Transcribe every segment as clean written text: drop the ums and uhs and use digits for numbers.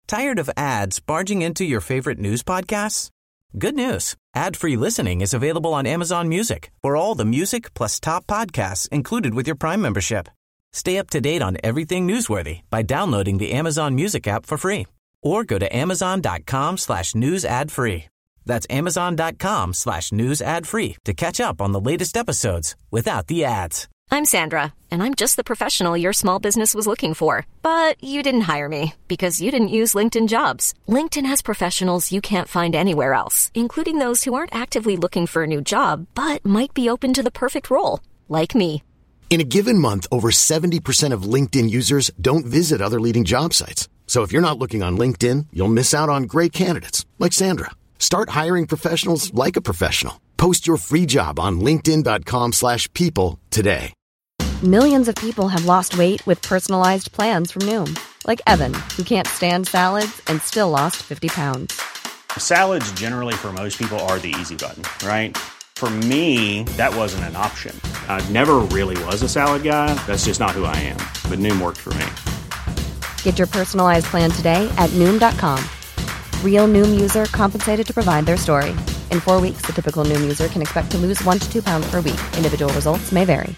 Tired of ads barging into your favorite news podcasts? Good news. Ad-free listening is available on Amazon Music for all the music plus top podcasts included with your Prime membership. Stay up to date on everything newsworthy by downloading the Amazon Music app for free or go to amazon.com/news ad free. That's amazon.com/news ad free to catch up on the latest episodes without the ads. I'm Sandra, and I'm just the professional your small business was looking for. But you didn't hire me because you didn't use LinkedIn Jobs. LinkedIn has professionals you can't find anywhere else, including those who aren't actively looking for a new job, but might be open to the perfect role, like me. In a given month, over 70% of LinkedIn users don't visit other leading job sites. So if you're not looking on LinkedIn, you'll miss out on great candidates like Sandra. Start hiring professionals like a professional. Post your free job on linkedin.com/people today. Millions of people have lost weight with personalized plans from Noom. Like Evan, who can't stand salads and still lost 50 pounds. Salads generally for most people are the easy button, right? For me, that wasn't an option. I never really was a salad guy. That's just not who I am. But Noom worked for me. Get your personalized plan today at Noom.com. Real Noom user compensated to provide their story. In 4 weeks, the typical Noom user can expect to lose 1 to 2 pounds per week. Individual results may vary.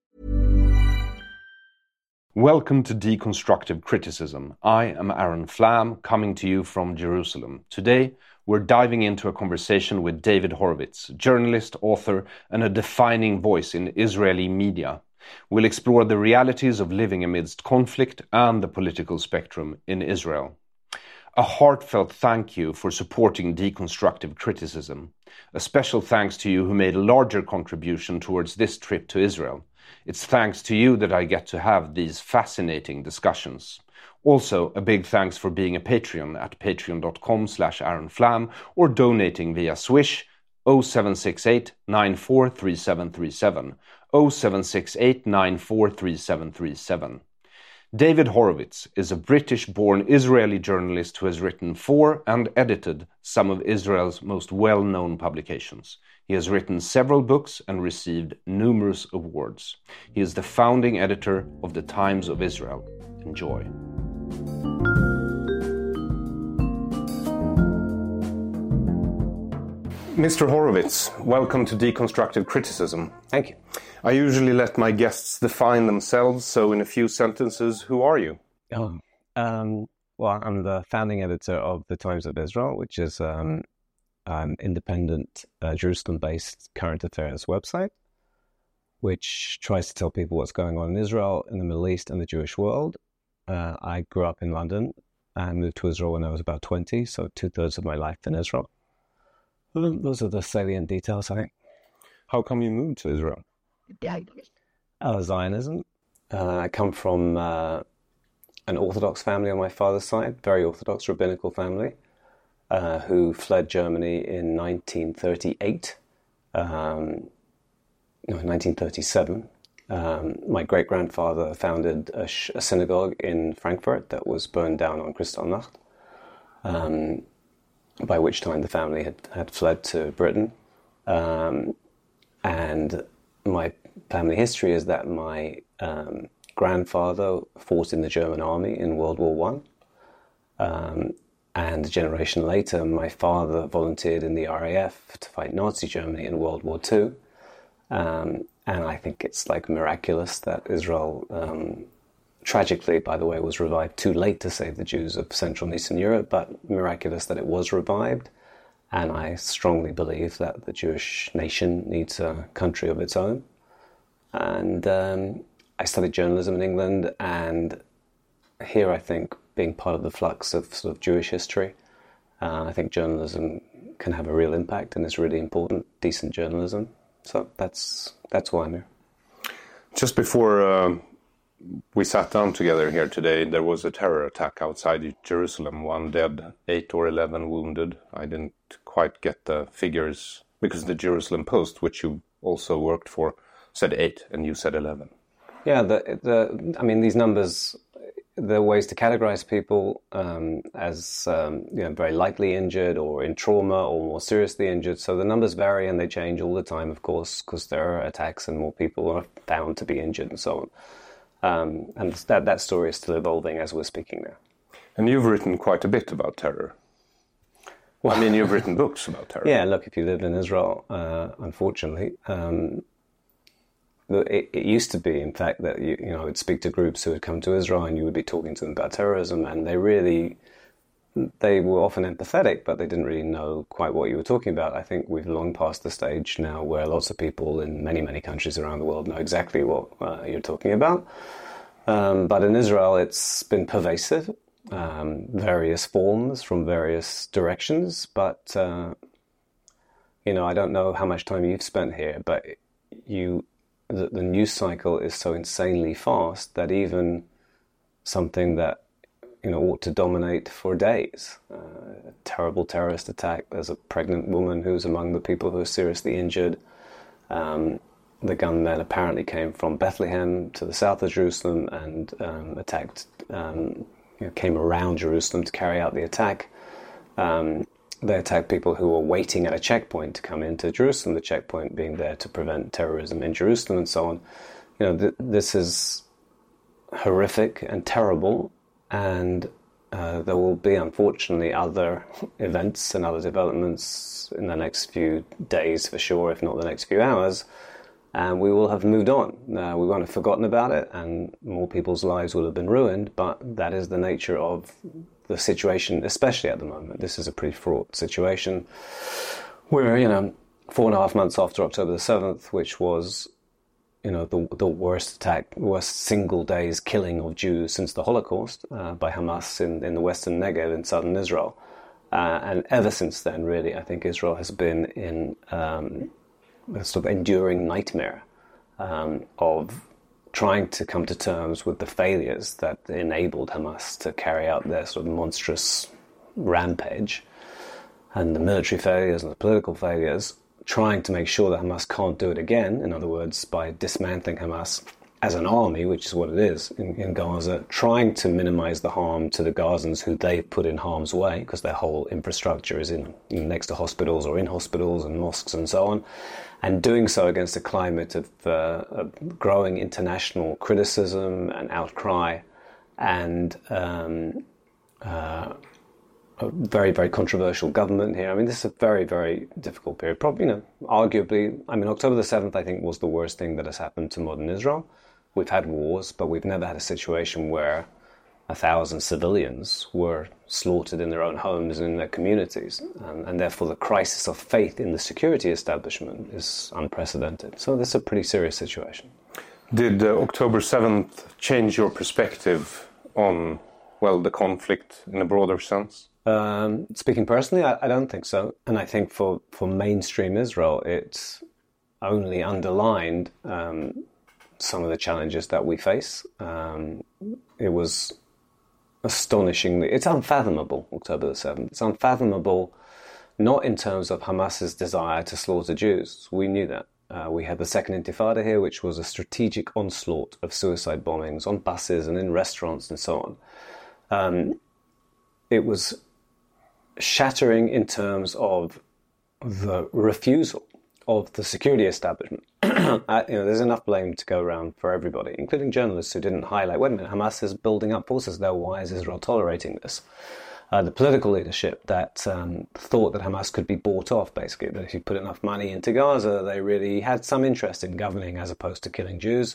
Welcome to Deconstructive Criticism. I am Aaron Flam, coming to you from Jerusalem. Today, we're diving into a conversation with David Horowitz, journalist, author, and a defining voice in Israeli media. We'll explore the realities of living amidst conflict and the political spectrum in Israel. A heartfelt thank you for supporting Deconstructive Criticism. A special thanks to you who made a larger contribution towards this trip to Israel. It's thanks to you that I get to have these fascinating discussions. Also, a big thanks for being a Patreon at patreon.com/AaronFlam or donating via Swish 0768 943737 0768 943737. David Horowitz is a British-born Israeli journalist who has written for and edited some of Israel's most well-known publications. He has written several books and received numerous awards. He is the founding editor of the Times of Israel. Enjoy. Mr. Horowitz, welcome to Deconstructive Criticism. Thank you. I usually let my guests define themselves, so in a few sentences, who are you? Well, I'm the founding editor of the Times of Israel, which is an independent, Jerusalem-based current affairs website, which tries to tell people what's going on in Israel, in the Middle East, and the Jewish world. I grew up in London and moved to Israel when I was about 20, so 2/3 of my life in Israel. Those are the salient details, I think. How come you moved to Israel? Zionism. I come from an Orthodox family on my father's side, very Orthodox rabbinical family, who fled Germany in 1938, 1937. My great-grandfather founded a synagogue in Frankfurt that was burned down on Kristallnacht, by which time the family had fled to Britain. And my family history is that my grandfather fought in the German army in World War I. And a generation later, my father volunteered in the RAF to fight Nazi Germany in World War II. And I think it's like miraculous that Israel, tragically, by the way, was revived too late to save the Jews of Central and Eastern Europe, but miraculous that it was revived. And I strongly believe that the Jewish nation needs a country of its own. And I studied journalism in England, and here I think being part of the flux of sort of Jewish history, I think journalism can have a real impact and is really important, decent journalism. So that's why I'm here. Just before we sat down together here today, there was a terror attack outside Jerusalem. 1 dead, 8 or 11 wounded. I didn't quite get the figures because the Jerusalem Post, which you also worked for, said 8 and you said 11. Yeah, I mean, these numbers, there are ways to categorize people as very lightly injured or in trauma or more seriously injured. So the numbers vary and they change all the time, of course, because there are attacks and more people are found to be injured and so on. And that story is still evolving as we're speaking now. And you've written quite a bit about terror. Well, I mean, you've written books about terror. Yeah, look, if you live in Israel, unfortunately, it used to be, in fact, that I would speak to groups who had come to Israel and you would be talking to them about terrorism, and they were often empathetic, but they didn't really know quite what you were talking about. I think we've long passed the stage now where lots of people in many, many countries around the world know exactly what you're talking about. But in Israel, it's been pervasive, various forms from various directions. But, I don't know how much time you've spent here, but the news cycle is so insanely fast that even something that ought to dominate for days. A terrible terrorist attack. There's a pregnant woman who's among the people who are seriously injured. The gunmen apparently came from Bethlehem to the south of Jerusalem and attacked, came around Jerusalem to carry out the attack. They attacked people who were waiting at a checkpoint to come into Jerusalem, the checkpoint being there to prevent terrorism in Jerusalem and so on. This is horrific and terrible, and there will be, unfortunately, other events and other developments in the next few days for sure, if not the next few hours, and we will have moved on. We won't have forgotten about it, and more people's lives will have been ruined, but that is the nature of the situation, especially at the moment. This is a pretty fraught situation. We're, 4.5 months after October the 7th, which was, the worst attack, worst single day's killing of Jews since the Holocaust by Hamas in the western Negev in southern Israel. And ever since then, really, I think Israel has been in a sort of enduring nightmare of trying to come to terms with the failures that enabled Hamas to carry out their sort of monstrous rampage, and the military failures and the political failures, trying to make sure that Hamas can't do it again. In other words, by dismantling Hamas as an army, which is what it is in Gaza, trying to minimize the harm to the Gazans who they've put in harm's way, because their whole infrastructure is next to hospitals or in hospitals and mosques and so on, and doing so against a climate of growing international criticism and outcry, and a very, very controversial government here. I mean, this is a very, very difficult period. Probably, arguably, October the 7th, I think, was the worst thing that has happened to modern Israel. We've had wars, but we've never had a situation where 1,000 civilians were slaughtered in their own homes and in their communities. And therefore, the crisis of faith in the security establishment is unprecedented. So this is a pretty serious situation. Did October 7th change your perspective on, the conflict in a broader sense? Speaking personally, I don't think so. And I think for mainstream Israel, it's only underlined some of the challenges that we face. It was astonishingly, it's unfathomable, October the 7th. It's unfathomable, not in terms of Hamas's desire to slaughter Jews. We knew that. We had the Second Intifada here, which was a strategic onslaught of suicide bombings on buses and in restaurants and so on. It was shattering in terms of the refusal of the security establishment. There's enough blame to go around for everybody, including journalists who didn't highlight, wait a minute, Hamas is building up forces there, why is Israel tolerating this? The political leadership that thought that Hamas could be bought off, basically, that if you put enough money into Gaza, they really had some interest in governing as opposed to killing Jews,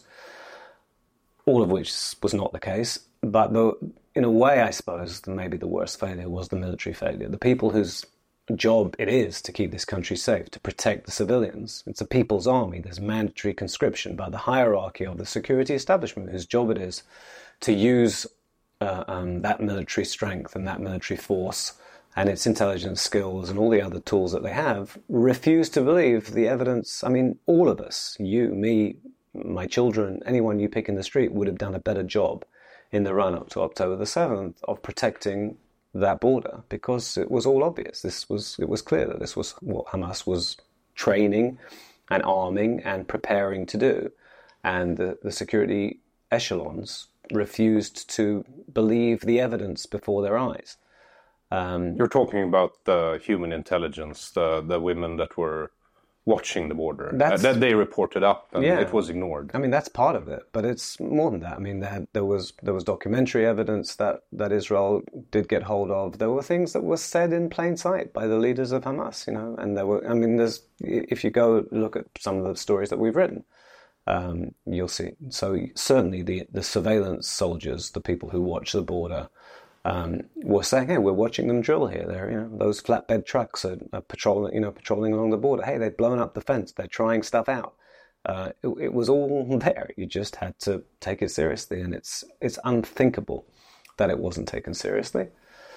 all of which was not the case. But in a way, I suppose, maybe the worst failure was the military failure. The people whose job it is to keep this country safe, to protect the civilians. It's a people's army. There's mandatory conscription by the hierarchy of the security establishment, whose job it is to use that military strength and that military force and its intelligence skills and all the other tools that they have, refuse to believe the evidence. I mean, all of us, you, me, my children, anyone you pick in the street would have done a better job in the run-up to October the 7th of protecting that border, because it was all obvious. It was clear that this was what Hamas was training and arming and preparing to do. And the security echelons refused to believe the evidence before their eyes. You're talking about the human intelligence, the women that were watching the border. That's- That they reported up, and Yeah. it was ignored. I mean, that's part of it, but it's more than that. I mean, there was documentary evidence that Israel did get hold of. There were things that were said in plain sight by the leaders of Hamas, and there were. I mean, if you go look at some of the stories that we've written, you'll see. So certainly the surveillance soldiers, the people who watch the border, were saying, "Hey, we're watching them drill here. They're, those flatbed trucks are patrolling along the border. Hey, they've blown up the fence. They're trying stuff out." It was all there. You just had to take it seriously, and it's unthinkable that it wasn't taken seriously.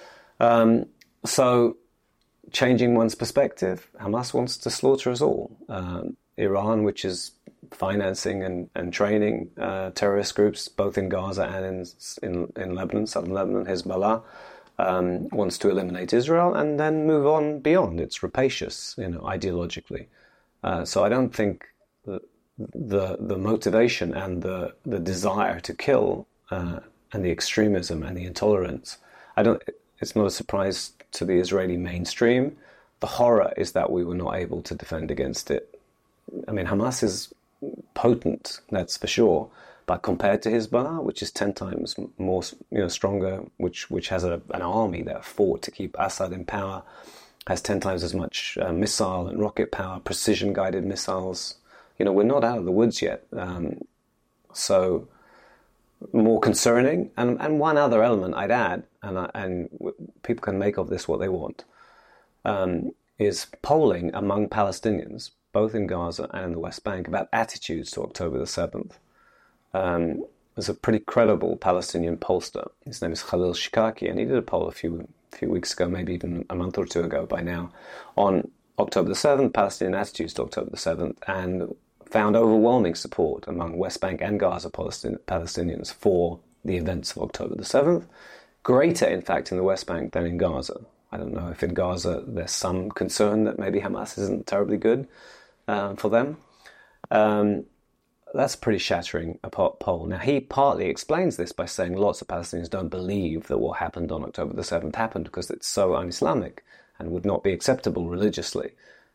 So, changing one's perspective, Hamas wants to slaughter us all. Iran, which is financing and training terrorist groups both in Gaza and in Lebanon, southern Lebanon, Hezbollah, wants to eliminate Israel and then move on beyond. It's rapacious, ideologically. So I don't think the motivation and the desire to kill and the extremism and the intolerance, it's not a surprise to the Israeli mainstream. The horror is that we were not able to defend against it. I mean, Hamas is potent, that's for sure, but compared to Hezbollah, which is 10 times more stronger, which has an army that fought to keep Assad in power, has 10 times as much missile and rocket power, precision-guided missiles. We're not out of the woods yet. So more concerning. And one other element I'd add, and people can make of this what they want, is polling among Palestinians, both in Gaza and in the West Bank, about attitudes to October the 7th. There's a pretty credible Palestinian pollster. His name is Khalil Shikaki, and he did a poll a few weeks ago, maybe even a month or two ago by now, on October the 7th, Palestinian attitudes to October the 7th, and found overwhelming support among West Bank and Gaza Palestinians for the events of October the 7th. Greater, in fact, in the West Bank than in Gaza. I don't know if in Gaza there's some concern that maybe Hamas isn't terribly good for them. That's a pretty shattering poll. Now, he partly explains this by saying lots of Palestinians don't believe that what happened on October the 7th happened because it's so un-Islamic and would not be acceptable religiously.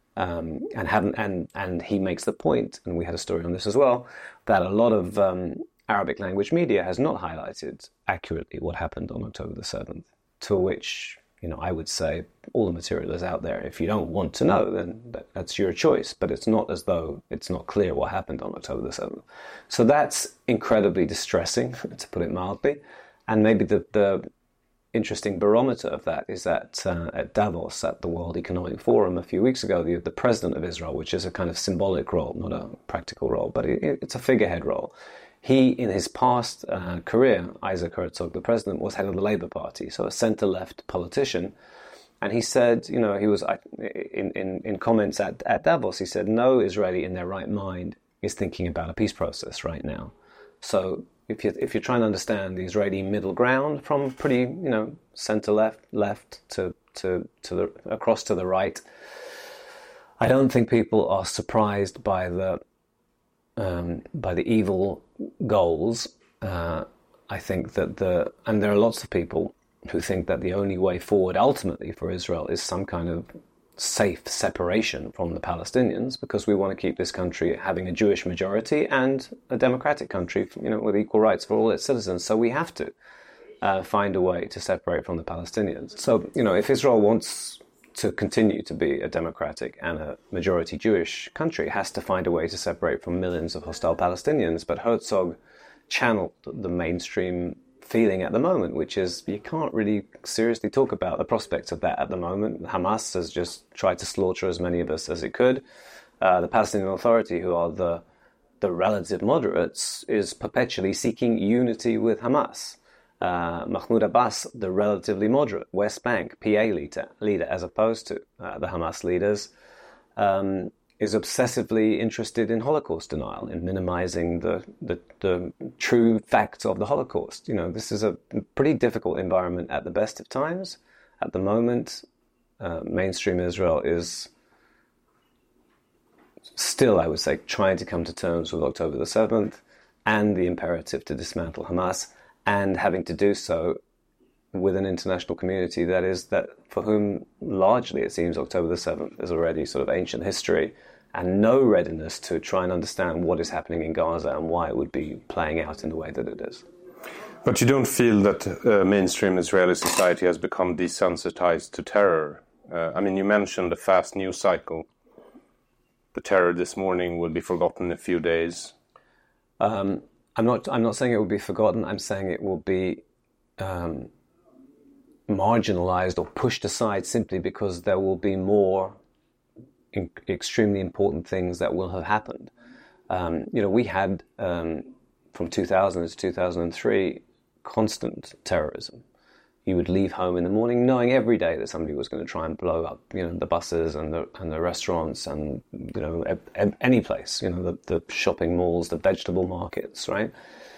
And he makes the point, and we had a story on this as well, that a lot of Arabic language media has not highlighted accurately what happened on October the 7th, to which, I would say all the material is out there. If you don't want to know, then that's your choice, but it's not as though it's not clear what happened on October the 7th. So that's incredibly distressing, to put it mildly, and maybe the interesting barometer of that is that at Davos, at the World Economic Forum a few weeks ago, the president of Israel, which is a kind of symbolic role, not a practical role, but it's a figurehead role. He, in his past career, Isaac Herzog, the president, was head of the Labour Party, so a centre-left politician. And he said, he was in comments at Davos, he said, no Israeli in their right mind is thinking about a peace process right now. So if you're trying to understand the Israeli middle ground from pretty, centre-left to the across to the right, I don't think people are surprised by the evil goals. I think that and there are lots of people who think that the only way forward ultimately for Israel is some kind of safe separation from the Palestinians, because we want to keep this country having a Jewish majority and a democratic country, with equal rights for all its citizens. So we have to find a way to separate from the Palestinians. So, if Israel wants to continue to be a democratic and a majority Jewish country, it has to find a way to separate from millions of hostile Palestinians. But Herzog channeled the mainstream feeling at the moment, which is you can't really seriously talk about the prospects of that at the moment. Hamas has just tried to slaughter as many of us as it could. The Palestinian Authority, who are the relative moderates, is perpetually seeking unity with Hamas. Mahmoud Abbas, the relatively moderate West Bank PA leader as opposed to the Hamas leaders, is obsessively interested in Holocaust denial, in minimizing the true facts of the Holocaust. This is a pretty difficult environment at the best of times. At the moment, mainstream Israel is still, I would say, trying to come to terms with October the 7th and the imperative to dismantle Hamas, and having to do so with an international community that for whom largely it seems October the 7th is already sort of ancient history, and no readiness to try and understand what is happening in Gaza and why it would be playing out in the way that it is. But you don't feel that mainstream Israeli society has become desensitized to terror? I mean, you mentioned the fast news cycle. The terror this morning will be forgotten in a few days. I'm not saying it will be forgotten. I'm saying it will be marginalized or pushed aside simply because there will be more extremely important things that will have happened. We had from 2000 to 2003 constant terrorism. You would leave home in the morning knowing every day that somebody was going to try and blow up, the buses and the restaurants and, any place, the shopping malls, the vegetable markets, right?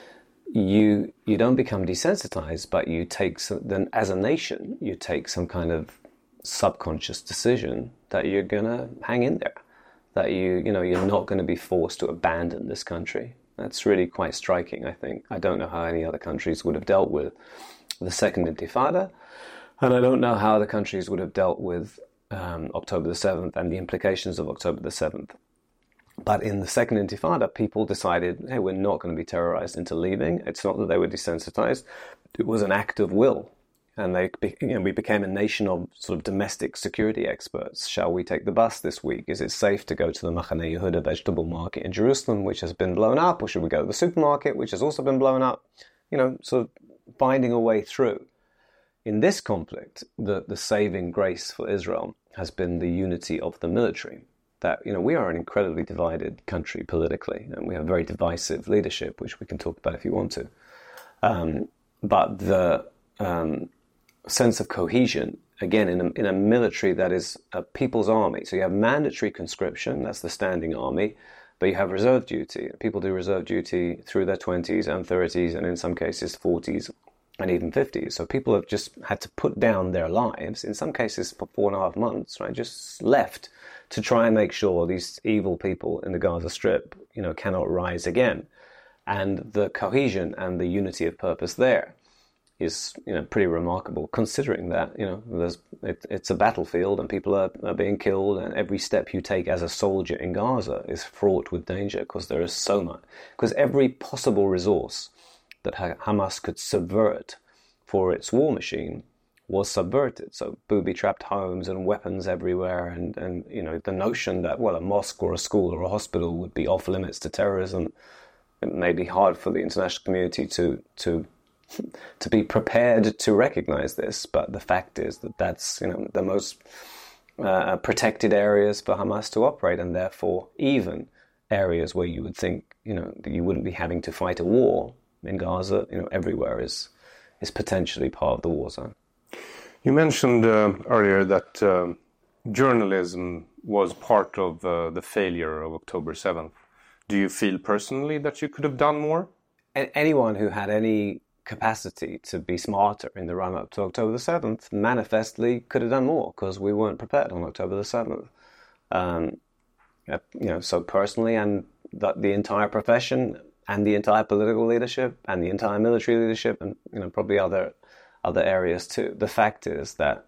You don't become desensitized, but you take then as a nation, you take some kind of subconscious decision that you're going to hang in there, that you're not going to be forced to abandon this country. That's really quite striking, I think. I don't know how any other countries would have dealt with the Second Intifada, and I don't know how other countries would have dealt with October the 7th and the implications of October the 7th. But in the Second Intifada, people decided, hey, we're not going to be terrorized into leaving. It's not that they were desensitized. It was an act of will. And we became a nation of sort of domestic security experts. Shall we take the bus this week? Is it safe to go to the Machane Yehuda vegetable market in Jerusalem, which has been blown up? Or should we go to the supermarket, which has also been blown up? Sort of finding a way through. In this conflict, the saving grace for Israel has been the unity of the military. That, we are an incredibly divided country politically, and we have very divisive leadership, which we can talk about if you want to. But the sense of cohesion, again, in a military that is a people's army. So you have mandatory conscription, that's the standing army, but you have reserve duty. People do reserve duty through their 20s and 30s, and in some cases 40s and even 50s. So people have just had to put down their lives, in some cases for 4.5 months, right? Just left to try and make sure these evil people in the Gaza Strip, cannot rise again. And the cohesion and the unity of purpose there is, pretty remarkable, considering that, it's a battlefield and people are being killed, and every step you take as a soldier in Gaza is fraught with danger because there is so much. Because every possible resource that Hamas could subvert for its war machine was subverted. So booby-trapped homes and weapons everywhere, and the notion that, a mosque or a school or a hospital would be off limits to terrorism, it may be hard for the international community to be prepared to recognize this, but the fact is that that's the most protected areas for Hamas to operate, and therefore even areas where you would think that you wouldn't be having to fight a war in Gaza, everywhere is potentially part of the war zone. You mentioned earlier that journalism was part of the failure of October 7th. Do you feel personally that you could have done more? Anyone who had any capacity to be smarter in the run-up to October the 7th manifestly could have done more, because we weren't prepared on October the 7th. So personally, and the entire profession and the entire political leadership and the entire military leadership, and probably other areas too. The fact is that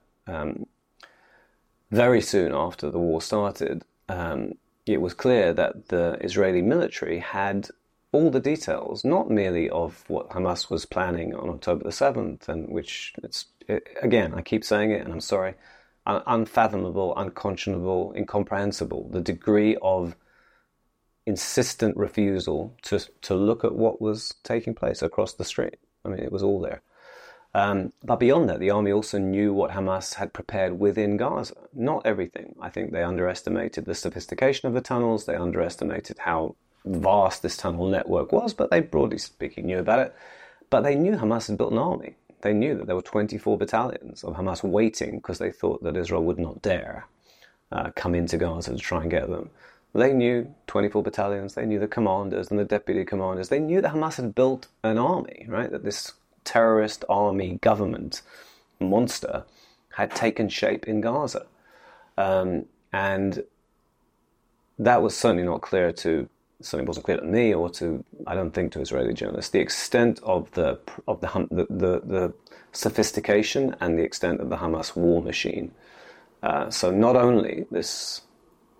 very soon after the war started, it was clear that the Israeli military had all the details, not merely of what Hamas was planning on October the 7th, and which again, I keep saying it, and I'm sorry, unfathomable, unconscionable, incomprehensible, the degree of insistent refusal to look at what was taking place across the street. I mean, it was all there. But beyond that, the army also knew what Hamas had prepared within Gaza. Not everything. I think they underestimated the sophistication of the tunnels. They underestimated how vast this tunnel network was, but they, broadly speaking, knew about it. But they knew Hamas had built an army. They knew that there were 24 battalions of Hamas waiting because they thought that Israel would not dare come into Gaza to try and get them. They knew 24 battalions. They knew the commanders and the deputy commanders. They knew that Hamas had built an army, right? That this terrorist army government monster had taken shape in Gaza. And that was certainly not clear to, certainly wasn't clear to me or to, I don't think, to Israeli journalists. The extent of the sophistication and the extent of the Hamas war machine. So not only this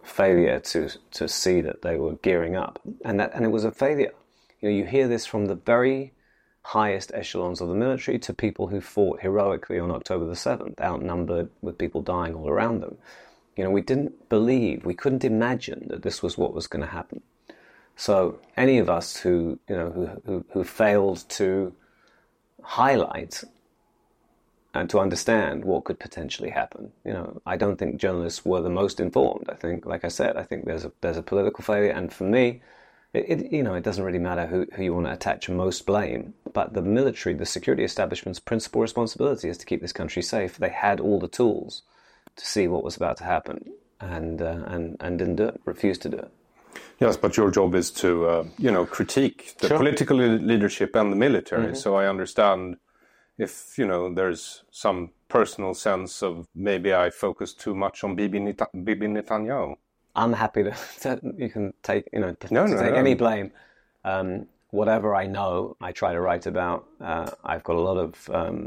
failure to see that they were gearing up, and it was a failure. You hear this from the very highest echelons of the military to people who fought heroically on October the 7th, outnumbered with people dying all around them. We didn't believe, we couldn't imagine that this was what was going to happen. So any of us who failed to highlight and to understand what could potentially happen, I don't think journalists were the most informed. I think, like I said, there's a political failure, and for me, it doesn't really matter who you want to attach most blame, but the military, the security establishment's principal responsibility is to keep this country safe. They had all the tools to see what was about to happen, and didn't do it, refused to do it. Yes, but your job is to critique the political leadership and the military. Mm-hmm. So I understand if there's some personal sense of maybe I focus too much on Bibi Netanyahu. I'm happy to you can take any blame. Whatever I know, I try to write about. I've got a lot of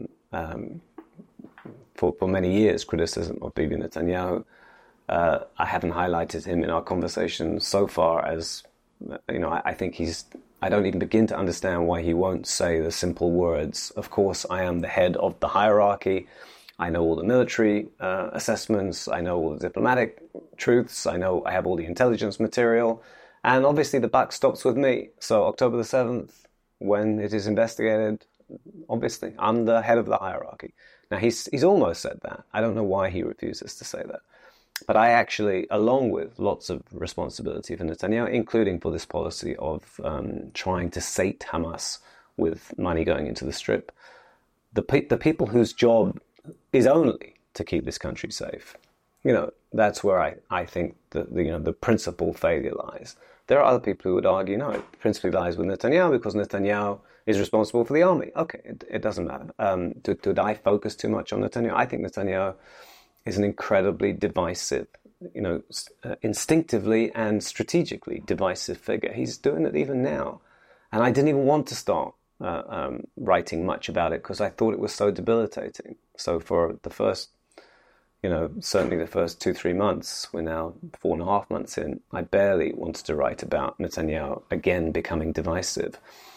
for many years criticism of Bibi Netanyahu. I haven't highlighted him in our conversation so far as I think I don't even begin to understand why he won't say the simple words, of course I am the head of the hierarchy. I know all the military assessments. I know all the diplomatic truths. I know I have all the intelligence material. And obviously the buck stops with me. So October the 7th, when it is investigated, obviously I'm the head of the hierarchy. Now he's almost said that. I don't know why he refuses to say that. But I actually, along with lots of responsibility for Netanyahu, including for this policy of trying to sate Hamas with money going into the Strip, the people whose job is only to keep this country safe. That's where I think the principal failure lies. There are other people who would argue, no, it principally lies with Netanyahu because Netanyahu is responsible for the army. Okay, it doesn't matter. Did I focus too much on Netanyahu? I think Netanyahu is an incredibly divisive, instinctively and strategically divisive figure. He's doing it even now. And I didn't even want to start writing much about it because I thought it was so debilitating. So for the first, certainly the first 2-3 months, we're now 4.5 months in, I barely wanted to write about Netanyahu again becoming divisive.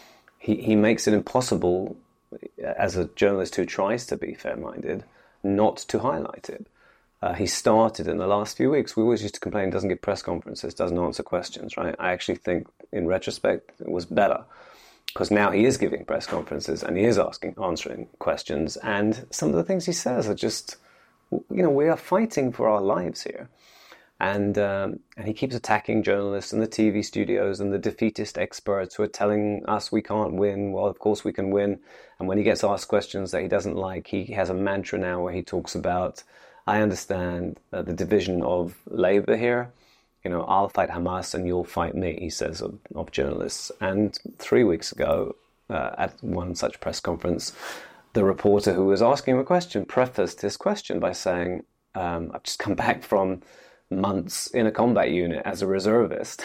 He makes it impossible, as a journalist who tries to be fair-minded, not to highlight it. He started in the last few weeks. We always used to complain he doesn't give press conferences, doesn't answer questions, right? I actually think, in retrospect, it was better. Because now he is giving press conferences and he is answering questions. And some of the things he says are just, we are fighting for our lives here. And he keeps attacking journalists and the TV studios and the defeatist experts who are telling us we can't win. Well, of course we can win. And when he gets asked questions that he doesn't like, he has a mantra now where he talks about, I understand the division of labor here. I'll fight Hamas and you'll fight me, he says of journalists. And 3 weeks ago, at one such press conference, the reporter who was asking him a question prefaced his question by saying, I've just come back from months in a combat unit as a reservist.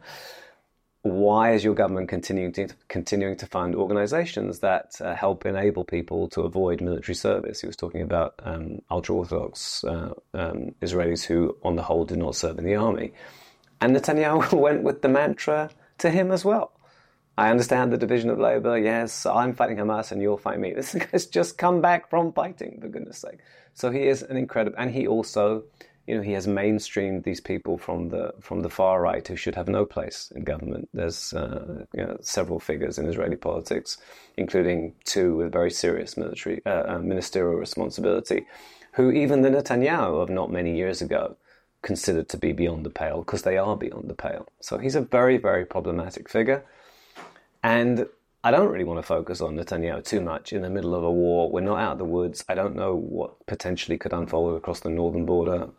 Why is your government continuing to fund organizations that help enable people to avoid military service? He was talking about ultra-Orthodox Israelis who, on the whole, do not serve in the army. And Netanyahu went with the mantra to him as well. I understand the division of labor. Yes, I'm fighting Hamas and you'll fight me. This guy's just come back from fighting, for goodness sake. So he is an incredible... And he also... he has mainstreamed these people from the far right who should have no place in government. There's several figures in Israeli politics, including 2 with very serious ministerial responsibility, who even the Netanyahu of not many years ago considered to be beyond the pale, because they are beyond the pale. So he's a very, very problematic figure. And I don't really want to focus on Netanyahu too much in the middle of a war. We're not out of the woods. I don't know what potentially could unfold across the northern border.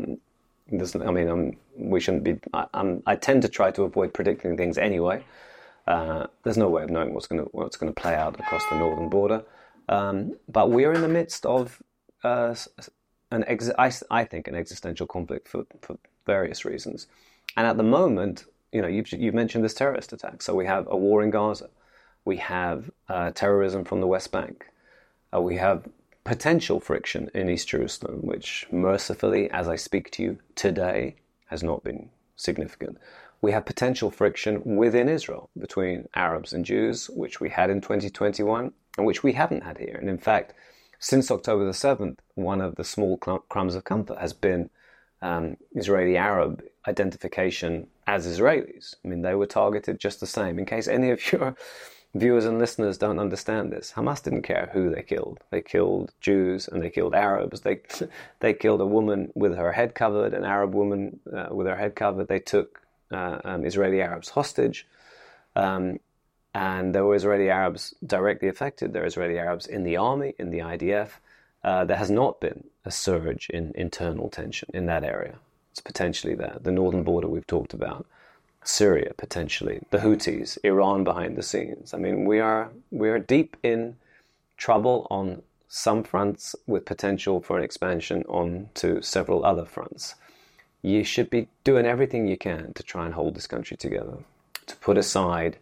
We shouldn't be... I tend to try to avoid predicting things anyway. There's no way of knowing what's going to play out across the northern border. But we're in the midst of I think an existential conflict for various reasons. And at the moment, you've mentioned this terrorist attack. So we have a war in Gaza. We have terrorism from the West Bank. We have potential friction in East Jerusalem, which mercifully, as I speak to you today, has not been significant. We have potential friction within Israel between Arabs and Jews, which we had in 2021 and which we haven't had here. And in fact, since October the 7th, one of the small crumbs of comfort has been Israeli-Arab identification as Israelis. I mean, they were targeted just the same. In case any of your viewers and listeners don't understand this, Hamas didn't care who they killed. They killed Jews and they killed Arabs. They killed a woman with her head covered, an Arab woman with her head covered. They took Israeli Arabs hostage. And there were Israeli Arabs directly affected. There are Israeli Arabs in the army, in the IDF. There has not been a surge in internal tension in that area. It's potentially there. The northern border we've talked about. Syria, potentially. The Houthis, Iran behind the scenes. I mean, we are deep in trouble on some fronts with potential for an expansion onto several other fronts. You should be doing everything you can to try and hold this country together, to put aside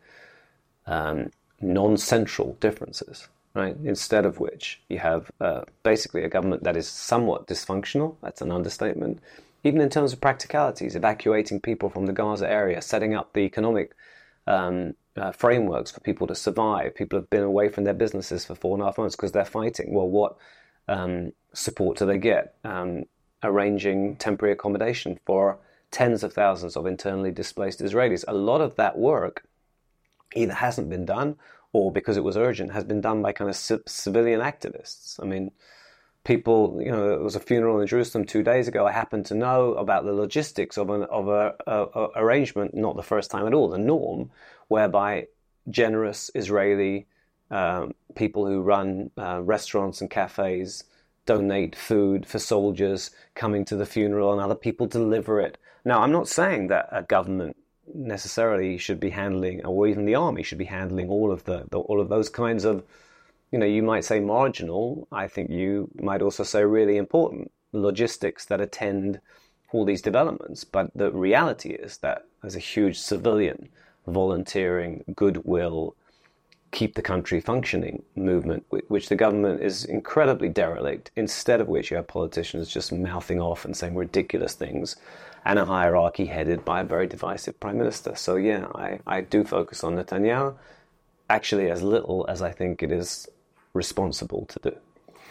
non-central differences, right? Instead of which you have basically a government that is somewhat dysfunctional. That's an understatement. Even in terms of practicalities, evacuating people from the Gaza area, setting up the economic frameworks for people to survive. People have been away from their businesses for 4.5 months because they're fighting. Well, what support do they get? Arranging temporary accommodation for tens of thousands of internally displaced Israelis. A lot of that work either hasn't been done or, because it was urgent, has been done by kind of civilian activists. I mean, people, there was a funeral in Jerusalem 2 days ago. I happened to know about the logistics of a arrangement, not the first time at all, the norm, whereby generous Israeli people who run restaurants and cafes donate food for soldiers coming to the funeral, and other people deliver it. Now, I'm not saying that a government necessarily should be handling, or even the army should be handling all of those kinds of, you might say marginal, I think you might also say really important logistics that attend all these developments. But the reality is that there's a huge civilian volunteering, goodwill, keep the country functioning movement, which the government is incredibly derelict, instead of which you have politicians just mouthing off and saying ridiculous things, and a hierarchy headed by a very divisive prime minister. So yeah, I do focus on Netanyahu, actually as little as I think it is responsible to do.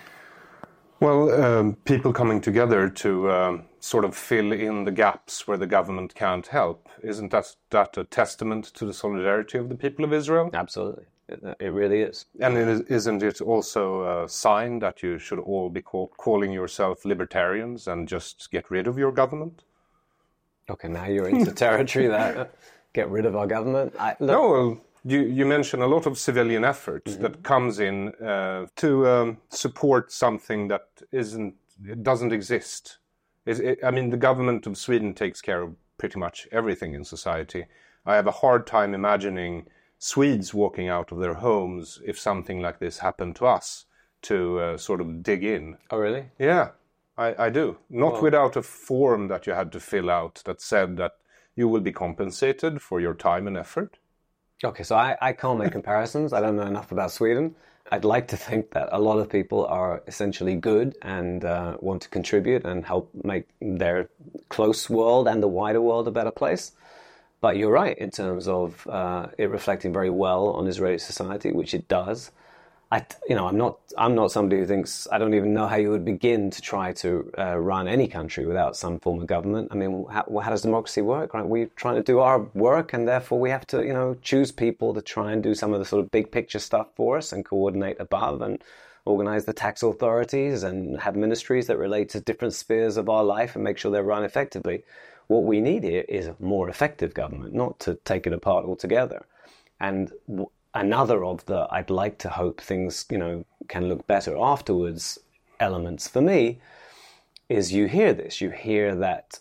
Well, people coming together to sort of fill in the gaps where the government can't help, isn't that a testament to the solidarity of the people of Israel? Absolutely. It really is. And isn't it also a sign that you should all be calling yourself libertarians and just get rid of your government? Okay, now you're into territory that get rid of our government. You mention a lot of civilian effort that comes in to support something that doesn't exist. The government of Sweden takes care of pretty much everything in society. I have a hard time imagining Swedes walking out of their homes if something like this happened to us, to sort of dig in. Oh, really? Yeah, I do. Not without a form that you had to fill out that said that you will be compensated for your time and effort. Okay, so I can't make comparisons. I don't know enough about Sweden. I'd like to think that a lot of people are essentially good and want to contribute and help make their close world and the wider world a better place. But you're right in terms of it reflecting very well on Israeli society, which it does. I'm not somebody who thinks, I don't even know how you would begin to try to run any country without some form of government. I mean, how does democracy work? Right? We're trying to do our work, and therefore we have to, choose people to try and do some of the sort of big picture stuff for us and coordinate above and organize the tax authorities and have ministries that relate to different spheres of our life and make sure they're run effectively. What we need here is a more effective government, not to take it apart altogether. And another of the, I'd like to hope things, can look better afterwards elements for me is you hear that,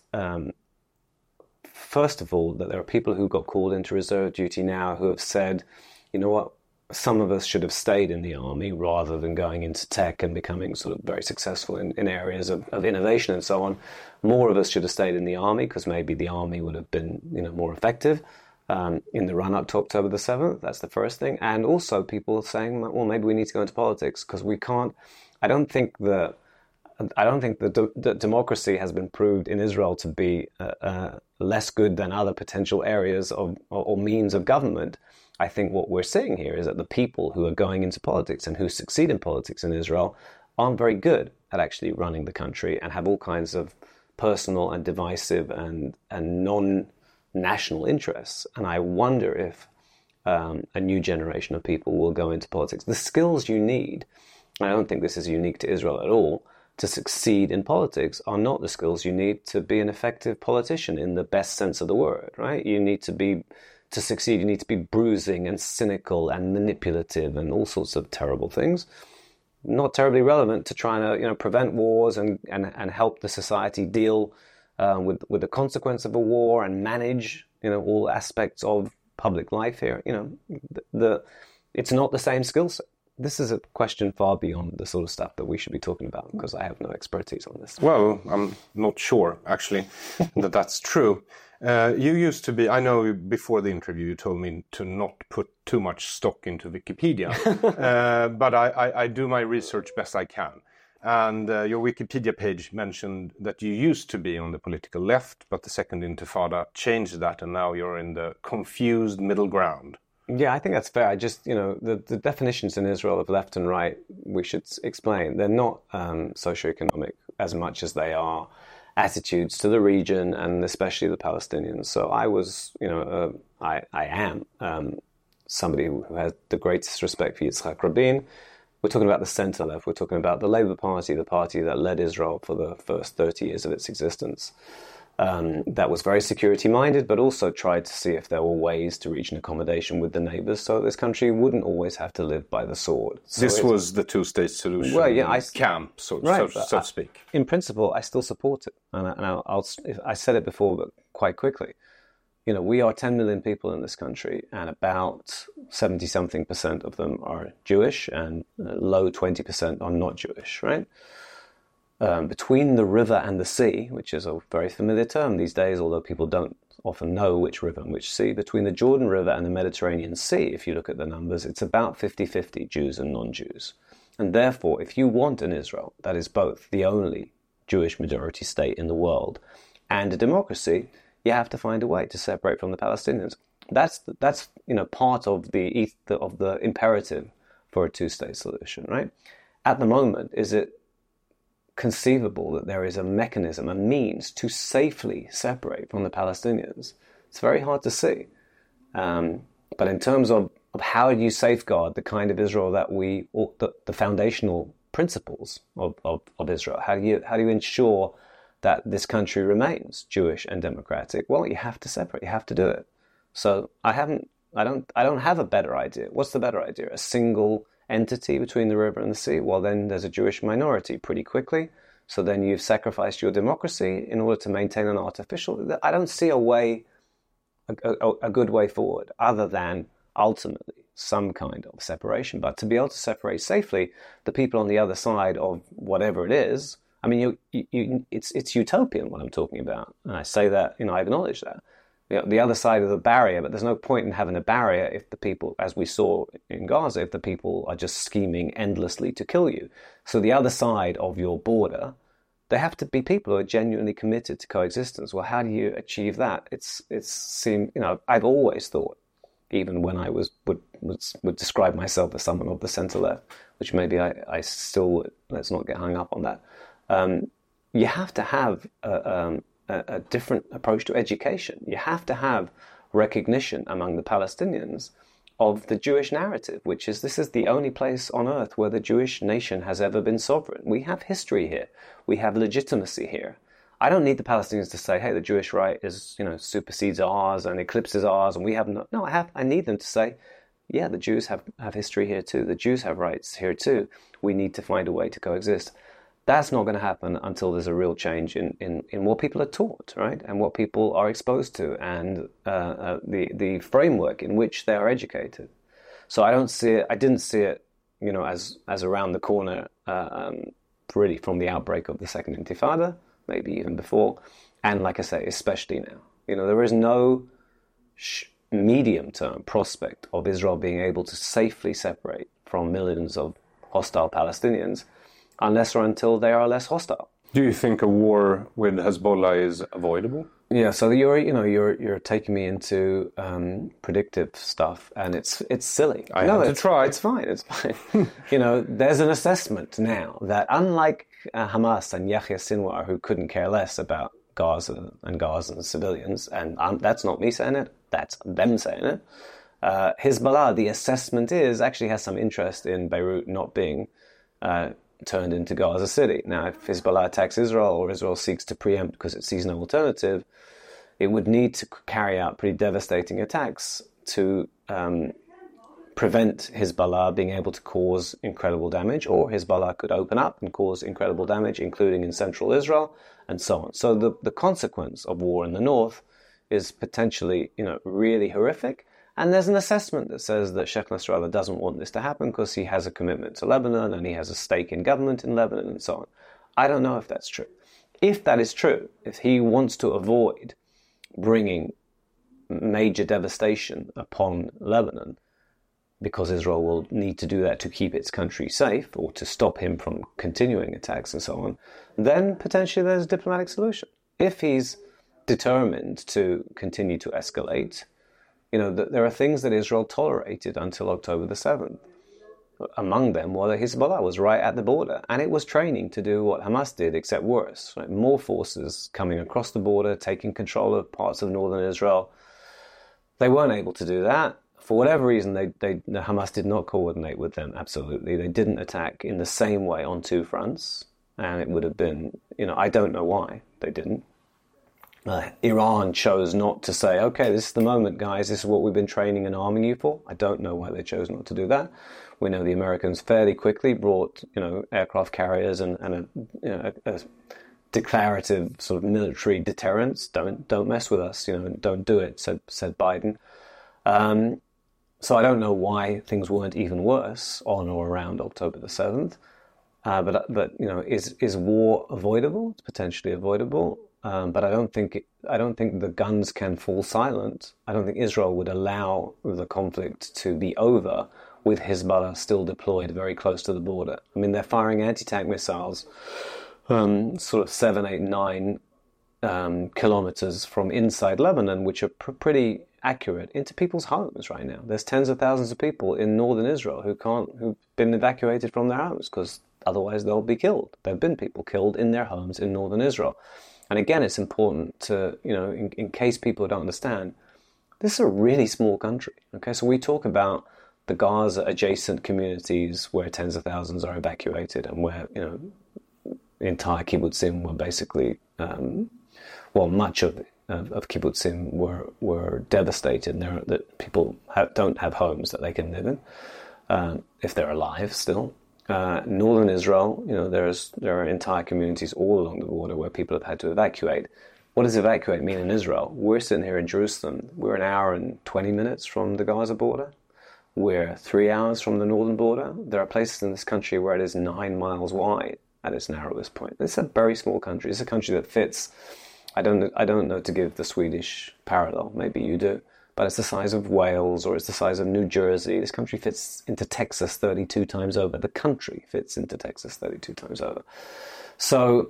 first of all, that there are people who got called into reserve duty now who have said, you know what, some of us should have stayed in the army rather than going into tech and becoming sort of very successful in areas of innovation and so on. More of us should have stayed in the army because maybe the army would have been, more effective in the run-up to October the 7th. That's the first thing. And also people saying, well, maybe we need to go into politics because we can't. I don't think the I don't think that democracy has been proved in Israel to be less good than other potential areas or means of government. I think what we're seeing here is that the people who are going into politics and who succeed in politics in Israel aren't very good at actually running the country and have all kinds of personal and divisive and non-national interests. And I wonder if a new generation of people will go into politics. The skills you need, I don't think this is unique to Israel at all, to succeed in politics are not the skills you need to be an effective politician in the best sense of the word, right? To succeed, you need to be bruising and cynical and manipulative and all sorts of terrible things. Not terribly relevant to trying to, prevent wars and help the society deal with the consequence of a war and manage, all aspects of public life here. It's not the same skill set. This is a question far beyond the sort of stuff that we should be talking about, because I have no expertise on this. Well, I'm not sure, actually, that that's true. You used to be, I know before the interview you told me to not put too much stock into Wikipedia, but I do my research best I can. And your Wikipedia page mentioned that you used to be on the political left, but the Second Intifada changed that, and now you're in the confused middle ground. Yeah, I think that's fair. I just, the definitions in Israel of left and right, we should explain. They're not socioeconomic as much as they are attitudes to the region and especially the Palestinians. So I was, I am somebody who has the greatest respect for Yitzhak Rabin. We're talking about the center left. We're talking about the Labour Party, the party that led Israel for the first 30 years of its existence. That was very security-minded, but also tried to see if there were ways to reach an accommodation with the neighbours so that this country wouldn't always have to live by the sword. So this was the two-state solution camp, so to speak. In principle, I still support it. And I said it before, but quite quickly. We are 10 million people in this country, and about 70-something% of them are Jewish, and low 20% are not Jewish, right? Between the river and the sea, which is a very familiar term these days, although people don't often know which river and which sea, between the Jordan River and the Mediterranean Sea, if you look at the numbers, it's about 50-50 Jews and non-Jews. And therefore, if you want an Israel that is both the only Jewish majority state in the world and a democracy, you have to find a way to separate from the Palestinians. That's part of the imperative for a two-state solution, right? At the moment, is it conceivable that there is a mechanism, a means to safely separate from the Palestinians? It's very hard to see. But in terms of how do you safeguard the kind of Israel that the foundational principles of Israel, how do you ensure that this country remains Jewish and democratic? Well, you have to separate. You have to do it. So I don't have a better idea. What's the better idea? A single entity between the river and the sea? Well, then there's a Jewish minority pretty quickly. So then you've sacrificed your democracy in order to maintain an artificial. I don't see a good way forward other than ultimately some kind of separation. But to be able to separate safely, the people on the other side of whatever it is, I mean, it's utopian what I'm talking about. And I say that, I acknowledge that. The other side of the barrier, but there's no point in having a barrier if the people, as we saw in Gaza, if the people are just scheming endlessly to kill you. So the other side of your border, there have to be people who are genuinely committed to coexistence. Well, how do you achieve that? I've always thought, even when I would describe myself as someone of the center left, which maybe I still would. Let's not get hung up on that. You have to have a different approach to education. You have to have recognition among the Palestinians of the Jewish narrative, which is this is the only place on earth where the Jewish nation has ever been sovereign. We have history here. We have legitimacy here. I don't need the Palestinians to say, hey, the Jewish right is, supersedes ours and eclipses ours, and we have no. I need them to say, yeah, the Jews have history here too. The Jews have rights here too. We need to find a way to coexist. That's not going to happen until there's a real change in what people are taught, right, and what people are exposed to, and the framework in which they are educated. So I didn't see it, as around the corner, really from the outbreak of the Second Intifada, maybe even before, and like I say, especially now. There is no medium-term prospect of Israel being able to safely separate from millions of hostile Palestinians unless or until they are less hostile. Do you think a war with Hezbollah is avoidable? Yeah, so you're taking me into predictive stuff, and it's silly. I have to try. It's fine. There's an assessment now that unlike Hamas and Yahya Sinwar, who couldn't care less about Gaza and Gazan civilians, and that's not me saying it, that's them saying it. Hezbollah, the assessment actually has some interest in Beirut not being turned into Gaza City. Now, if Hezbollah attacks Israel, or Israel seeks to preempt because it sees no alternative, it would need to carry out pretty devastating attacks to prevent Hezbollah being able to cause incredible damage, or Hezbollah could open up and cause incredible damage, including in central Israel, and so on. So the consequence of war in the north is potentially, really horrific. And there's an assessment that says that Sheikh Nasrallah doesn't want this to happen because he has a commitment to Lebanon and he has a stake in government in Lebanon and so on. I don't know if that's true. If that is true, if he wants to avoid bringing major devastation upon Lebanon, because Israel will need to do that to keep its country safe or to stop him from continuing attacks and so on, then potentially there's a diplomatic solution. If he's determined to continue to escalate, there are things that Israel tolerated until October the 7th. Among them, Hezbollah was right at the border, and it was training to do what Hamas did, except worse. Right? More forces coming across the border, taking control of parts of northern Israel. They weren't able to do that. For whatever reason, Hamas did not coordinate with them, absolutely. They didn't attack in the same way on two fronts, and it would have been, I don't know why they didn't. Iran chose not to say, okay, this is the moment, guys, this is what we've been training and arming you for. I don't know why they chose not to do that. We know the Americans fairly quickly brought, aircraft carriers and a declarative sort of military deterrence. Don't mess with us, don't do it, said Biden. So I don't know why things weren't even worse on or around October the 7th. But is war avoidable? It's potentially avoidable. But I don't think the guns can fall silent. I don't think Israel would allow the conflict to be over with Hezbollah still deployed very close to the border. I mean, they're firing anti-tank missiles sort of 7, 8, 9 kilometers from inside Lebanon, which are pretty accurate, into people's homes right now. There's tens of thousands of people in northern Israel who've been evacuated from their homes because otherwise they'll be killed. There have been people killed in their homes in northern Israel. And again, it's important to, in case people don't understand, this is a really small country. Okay, so we talk about the Gaza adjacent communities where tens of thousands are evacuated and where, the entire kibbutzim were basically, much of kibbutzim were devastated. That people don't have homes that they can live in, if they're alive still. Northern Israel, there are entire communities all along the border where people have had to evacuate. What does evacuate mean in Israel? We're sitting here in Jerusalem. We're an hour and 20 minutes from the Gaza border. We're 3 hours from the northern border. There are places in this country where it is 9 miles wide at its narrowest point. It's a very small country. It's a country that fits. I don't know to give the Swedish parallel. Maybe you do. But it's the size of Wales, or it's the size of New Jersey. This country fits into Texas 32 times over. The country fits into Texas 32 times over. So,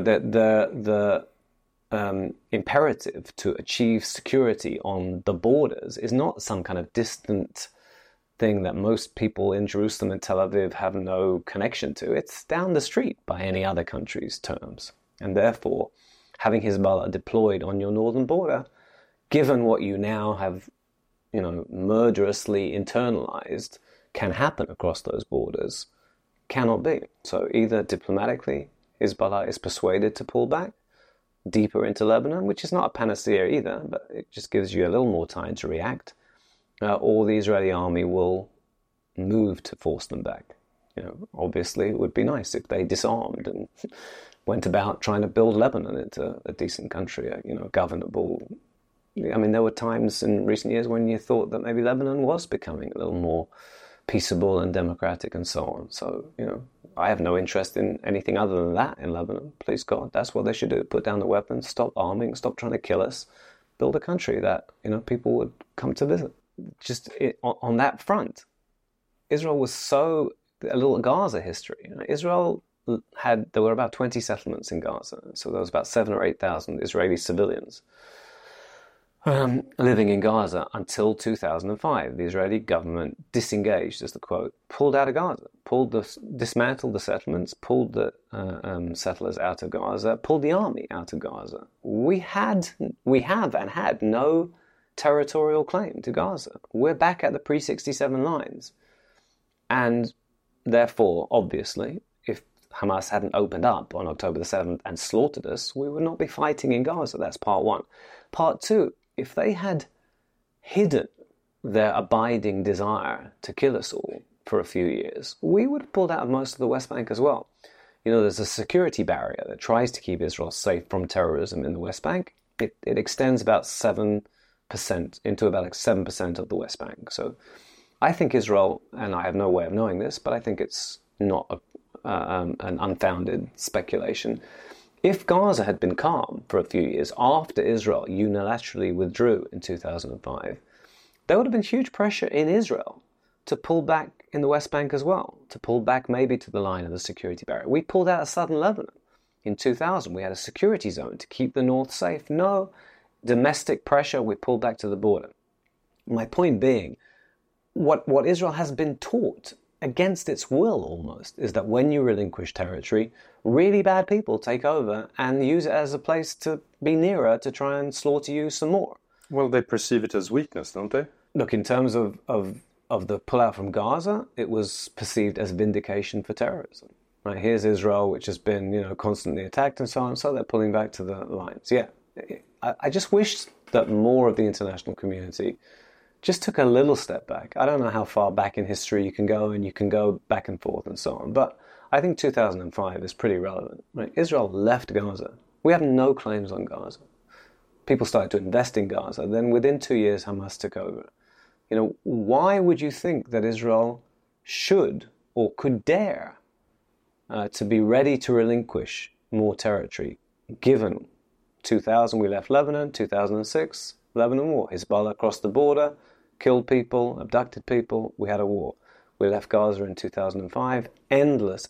the imperative to achieve security on the borders is not some kind of distant thing that most people in Jerusalem and Tel Aviv have no connection to. It's down the street by any other country's terms. And therefore, having Hezbollah deployed on your northern border, given what you now have, murderously internalized, can happen across those borders, cannot be. So either diplomatically, Hezbollah is persuaded to pull back deeper into Lebanon, which is not a panacea either, but it just gives you a little more time to react, or the Israeli army will move to force them back. Obviously, it would be nice if they disarmed and went about trying to build Lebanon into a decent country, governable. I mean, there were times in recent years when you thought that maybe Lebanon was becoming a little more peaceable and democratic and so on. So, I have no interest in anything other than that in Lebanon. Please God, that's what they should do. Put down the weapons, stop arming, stop trying to kill us, build a country that, people would come to visit. On that front, Israel was a little Gaza history. Israel there were about 20 settlements in Gaza. So there was about 7,000 or 8,000 Israeli civilians living in Gaza until 2005. The Israeli government disengaged, as the quote, pulled out of Gaza, dismantled the settlements, pulled the settlers out of Gaza, pulled the army out of Gaza. We have and had no territorial claim to Gaza. We're back at the pre-67 lines. And therefore, obviously, if Hamas hadn't opened up on October the 7th and slaughtered us, we would not be fighting in Gaza. That's part one. Part two, if they had hidden their abiding desire to kill us all for a few years, we would have pulled out of most of the West Bank as well. You know, there's a security barrier that tries to keep Israel safe from terrorism in the West Bank. It extends about 7% into about 7% of the West Bank. So I think Israel, and I have no way of knowing this, but I think it's not an unfounded speculation. If Gaza had been calm for a few years after Israel unilaterally withdrew in 2005, there would have been huge pressure in Israel to pull back in the West Bank as well, to pull back maybe to the line of the security barrier. We pulled out of southern Lebanon in 2000. We had a security zone to keep the north safe. No domestic pressure, we pulled back to the border. My point being, what Israel has been taught against its will almost is that when you relinquish territory, really bad people take over and use it as a place to be nearer to try and slaughter you some more. Well, they perceive it as weakness, don't they? Look, in terms of the pullout from Gaza, it was perceived as vindication for terrorism. Right, here's Israel, which has been, constantly attacked and so on, so they're pulling back to the lines. Yeah, I just wish that more of the international community just took a little step back. I don't know how far back in history you can go, and you can go back and forth and so on, but I think 2005 is pretty relevant. Right? Israel left Gaza. We have no claims on Gaza. People started to invest in Gaza. Then within 2 years, Hamas took over. Why would you think that Israel should or could dare to be ready to relinquish more territory, given 2000 we left Lebanon, 2006, Lebanon war, Hezbollah crossed the border, killed people, abducted people, we had a war. We left Gaza in 2005, endless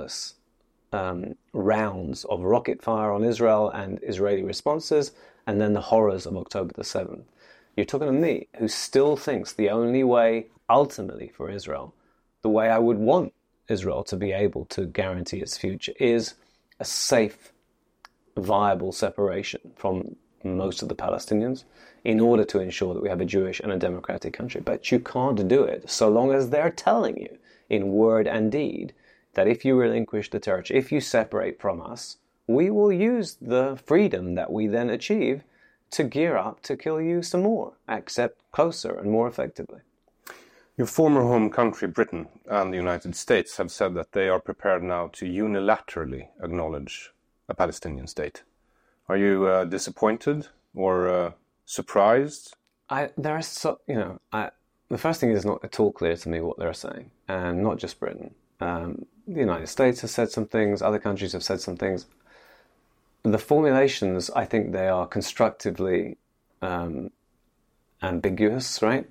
rounds of rocket fire on Israel and Israeli responses, and then the horrors of October the 7th. You're talking to me, who still thinks the only way, ultimately, for Israel, the way I would want Israel to be able to guarantee its future, is a safe, viable separation from most of the Palestinians in order to ensure that we have a Jewish and a democratic country. But you can't do it so long as they're telling you in word and deed that if you relinquish the territory, if you separate from us, we will use the freedom that we then achieve to gear up to kill you some more, except closer and more effectively. Your former home country, Britain, and the United States have said that they are prepared now to unilaterally acknowledge a Palestinian state. Are you disappointed or surprised? The first thing is not at all clear to me what they're saying, and not just Britain. The United States has said some things, other countries have said some things. The formulations, I think they are constructively ambiguous, right?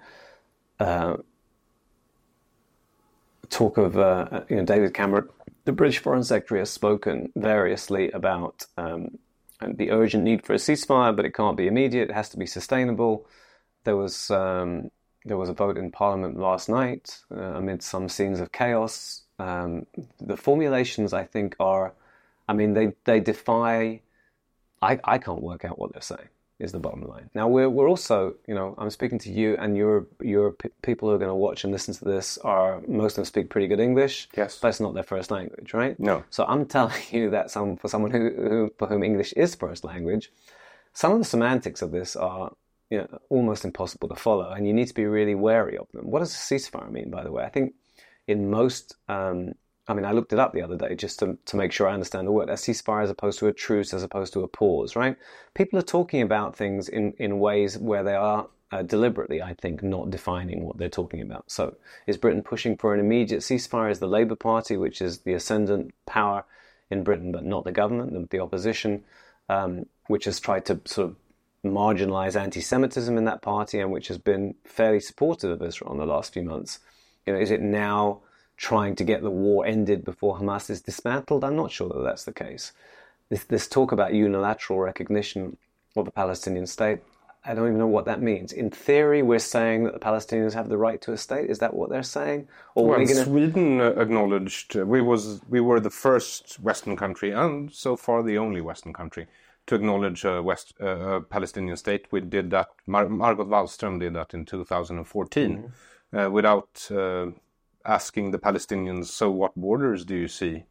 Talk of, David Cameron, the British Foreign Secretary, has spoken variously about the urgent need for a ceasefire, but it can't be immediate. It has to be sustainable. There was a vote in Parliament last night amid some scenes of chaos. The formulations, I think, they defy. I can't work out what they're saying, is the bottom line. Now we're also, I'm speaking to you, and your people who are going to watch and listen to this most of them speak pretty good English. Yes, but it's not their first language, right? No. So I'm telling you that for someone for whom English is first language, some of the semantics of this are almost impossible to follow, and you need to be really wary of them. What does a ceasefire mean, by the way? I think in most, I looked it up the other day just to make sure I understand the word. A ceasefire as opposed to a truce, as opposed to a pause, right? People are talking about things in ways where they are deliberately, I think, not defining what they're talking about. So is Britain pushing for an immediate ceasefire? Is the Labour Party, which is the ascendant power in Britain, but not the government, the opposition, which has tried to sort of marginalise anti-Semitism in that party and which has been fairly supportive of Israel in the last few months, is it now trying to get the war ended before Hamas is dismantled. I'm not sure that that's the case. This talk about unilateral recognition of the Palestinian state, I don't even know what that means. In theory, we're saying that the Palestinians have the right to a state. Is that what they're saying? Or well, Sweden acknowledged, we were the first Western country, and so far the only Western country, to acknowledge a Palestinian state. We did that, Margot Wallström did that in 2014, without asking the Palestinians, so what borders do you see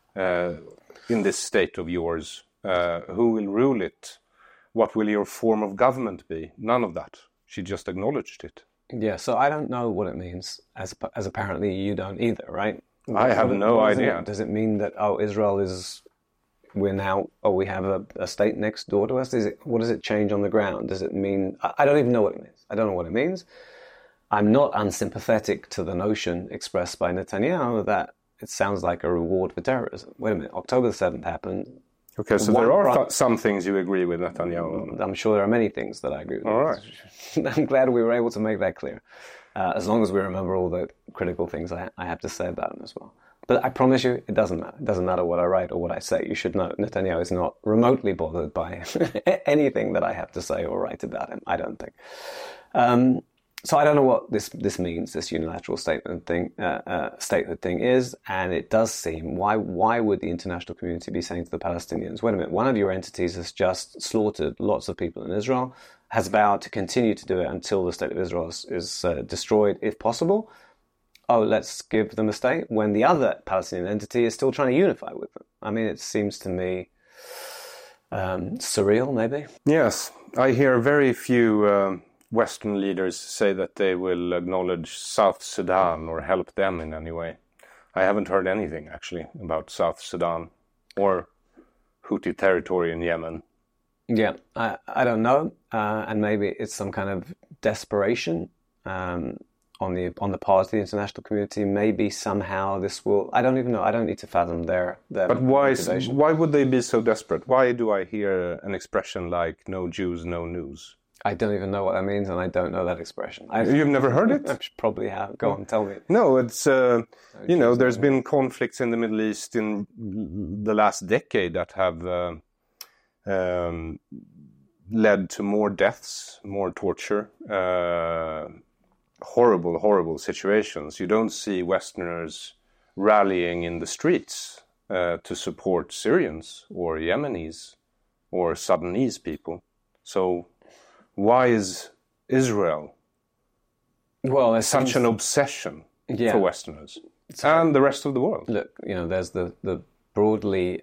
in this state of yours? Who will rule it? What will your form of government be? None of that. She just acknowledged it. Yeah, so I don't know what it means, as apparently you don't either, right? I have no idea. Does it mean that, Israel is, we have a state next door to us? What does it change on the ground? Does it mean, I don't even know what it means. I don't know what it means. I'm not unsympathetic to the notion expressed by Netanyahu that it sounds like a reward for terrorism. Wait a minute, October the 7th happened. Okay, so there are some things you agree with Netanyahu. I'm sure there are many things that I agree with. All right. I'm glad we were able to make that clear. As long as we remember all the critical things I have to say about him as well. But I promise you, it doesn't matter. It doesn't matter what I write or what I say. You should know Netanyahu is not remotely bothered by anything that I have to say or write about him, I don't think. So I don't know what this means, this unilateral statehood thing is, and it does seem, why would the international community be saying to the Palestinians, wait a minute, one of your entities has just slaughtered lots of people in Israel, has vowed to continue to do it until the state of Israel is destroyed, if possible. Oh, let's give them a state, when the other Palestinian entity is still trying to unify with them. I mean, it seems to me surreal, maybe? Yes, I hear very few Western leaders say that they will acknowledge South Sudan or help them in any way. I haven't heard anything, actually, about South Sudan or Houthi territory in Yemen. Yeah, I don't know, and maybe it's some kind of desperation on the part of the international community. Maybe somehow this will. I don't even know. I don't need to fathom their. But why would they be so desperate? Why do I hear an expression like "no Jews, no news"? I don't even know what that means, and I don't know that expression. You've never heard it? I probably have. Go on, tell me. No, it's, there's been conflicts in the Middle East in the last decade that have led to more deaths, more torture, horrible, horrible situations. You don't see Westerners rallying in the streets to support Syrians or Yemenis or Sudanese people. So why is Israel such an obsession for Westerners and the rest of the world? Look, there's the broadly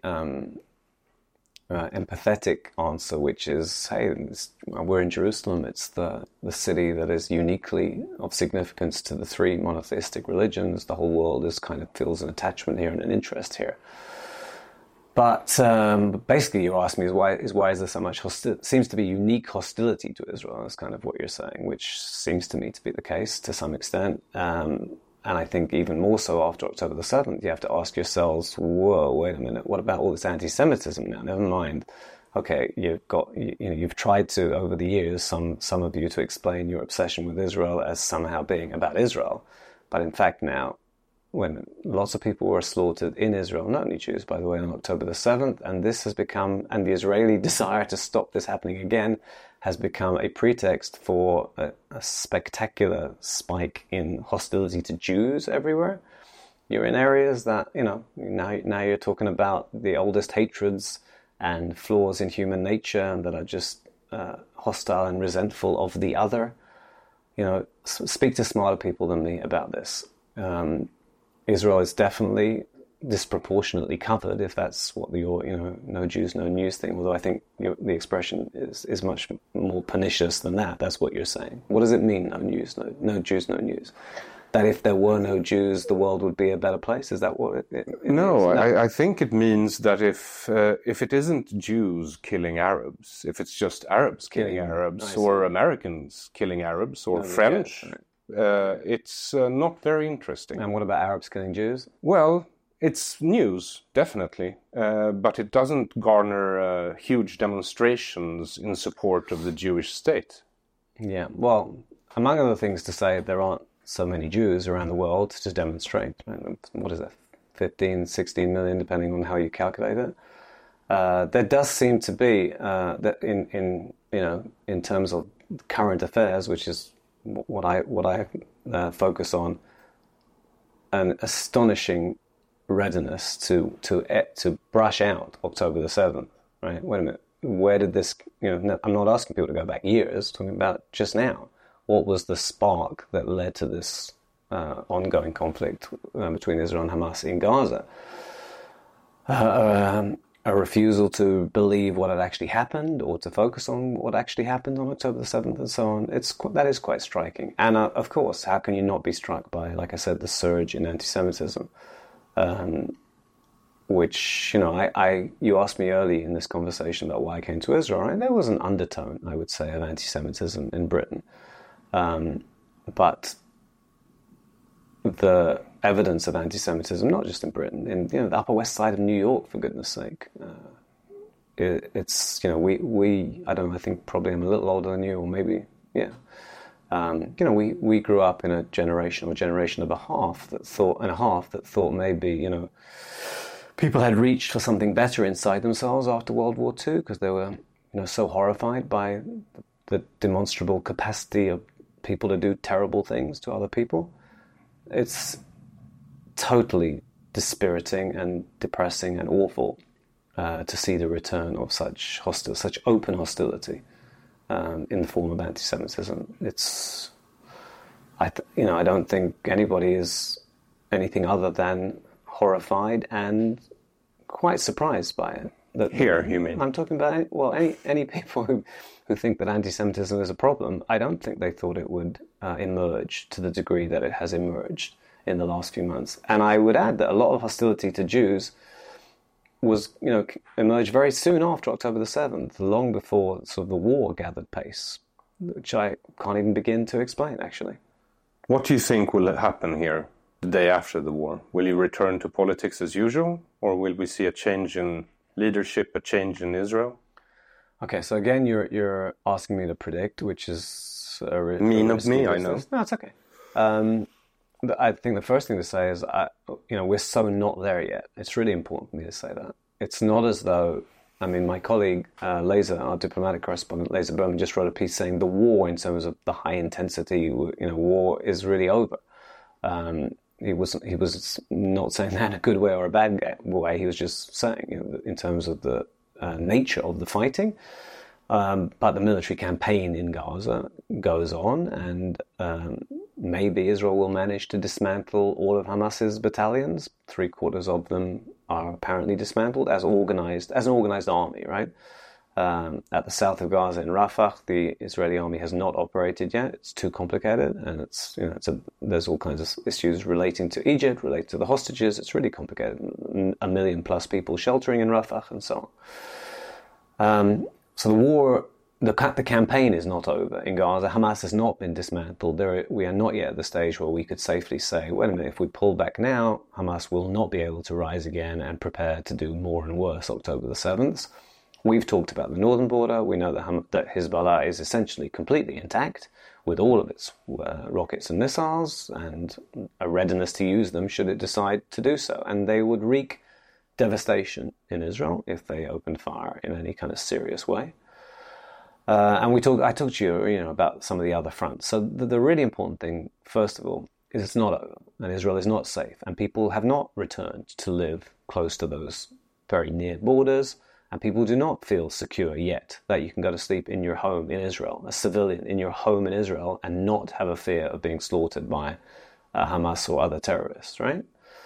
empathetic answer, which is, hey, we're in Jerusalem. It's the city that is uniquely of significance to the three monotheistic religions. The whole world kind of feels an attachment here and an interest here. But basically, you asked me is why is there so much seems to be unique hostility to Israel? That's kind of what you're saying, which seems to me to be the case to some extent. And I think even more so after October the 7th, you have to ask yourselves, whoa, wait a minute, what about all this anti-Semitism now? Never mind. Okay, you've tried to, over the years, some of you, to explain your obsession with Israel as somehow being about Israel. But in fact now, when lots of people were slaughtered in Israel, not only Jews, by the way, on October the 7th, and this has become, and the Israeli desire to stop this happening again, has become a pretext for a spectacular spike in hostility to Jews everywhere. You're in areas that, now you're talking about the oldest hatreds and flaws in human nature that are just hostile and resentful of the other. Speak to smarter people than me about this. Israel is definitely disproportionately covered, if that's what your no Jews, no news thing. Although I think the expression is much more pernicious than that. That's what you're saying. What does it mean, no news, no Jews, no news? That if there were no Jews, the world would be a better place? Is that what it No, is? I think it means that if it isn't Jews killing Arabs, if it's just Arabs killing Arabs, or Americans killing Arabs, or French, it's not very interesting. And what about Arabs killing Jews? Well, it's news, definitely, but it doesn't garner huge demonstrations in support of the Jewish state. Yeah, well, among other things to say, there aren't so many Jews around the world to demonstrate. What is that, 15, 16 million, depending on how you calculate it. There does seem to be that in terms of current affairs, which is what I focus on, an astonishing readiness to brush out October the 7th. Right? Wait a minute. Where did this? I'm not asking people to go back years. Talking about just now. What was the spark that led to this ongoing conflict between Israel and Hamas in Gaza? A refusal to believe what had actually happened, or to focus on what actually happened on October the 7th, and so on. That is quite striking. And of course, how can you not be struck by, like I said, the surge in anti-Semitism, which, you asked me early in this conversation about why I came to Israel, right? There was an undertone, I would say, of anti-Semitism in Britain. But the evidence of anti-Semitism, not just in Britain, in the Upper West Side of New York, for goodness sake, it's we I don't know, I think probably I'm a little older than you, or maybe we grew up in a generation and a half that thought maybe people had reached for something better inside themselves after World War II, because they were so horrified by the demonstrable capacity of people to do terrible things to other people. It's totally dispiriting and depressing and awful to see the return of such open hostility in the form of anti-Semitism. I don't think anybody is anything other than horrified and quite surprised by it. Here, you mean? I'm talking about any people who think that anti-Semitism is a problem. I don't think they thought it would emerge to the degree that it has emerged in the last few months. And I would add that a lot of hostility to Jews was, emerged very soon after October the 7th, long before sort of the war gathered pace, which I can't even begin to explain, actually. What do you think will happen here the day after the war? Will you return to politics as usual, or will we see a change in leadership, a change in Israel? Okay, so again, you're asking me to predict, which is mean of me, I know. No, it's okay. I think the first thing to say is, we're so not there yet. It's really important for me to say that. It's not as though, my colleague Laser, our diplomatic correspondent Laser Berman, just wrote a piece saying the war, in terms of the high intensity, war is really over. He was not saying that in a good way or a bad way. He was just saying, in terms of the nature of the fighting. But the military campaign in Gaza goes on, and maybe Israel will manage to dismantle all of Hamas's battalions. 3/4 of them are apparently dismantled as an organized army, right? At the south of Gaza in Rafah, the Israeli army has not operated yet. It's too complicated, and there's all kinds of issues relating to Egypt, related to the hostages. It's really complicated. 1 million plus people sheltering in Rafah, and so on. So the war, the campaign is not over in Gaza. Hamas has not been dismantled. We are not yet at the stage where we could safely say, wait a minute, if we pull back now, Hamas will not be able to rise again and prepare to do more and worse October the 7th. We've talked about the northern border. We know that Hezbollah is essentially completely intact, with all of its rockets and missiles, and a readiness to use them should it decide to do so. And they would wreak devastation in Israel if they opened fire in any kind of serious way. And I talked to you, about some of the other fronts. So the really important thing, first of all, is it's not over, and Israel is not safe, and people have not returned to live close to those very near borders, and people do not feel secure yet that you can go to sleep in your home in Israel, a civilian in your home in Israel, and not have a fear of being slaughtered by Hamas or other terrorists, right?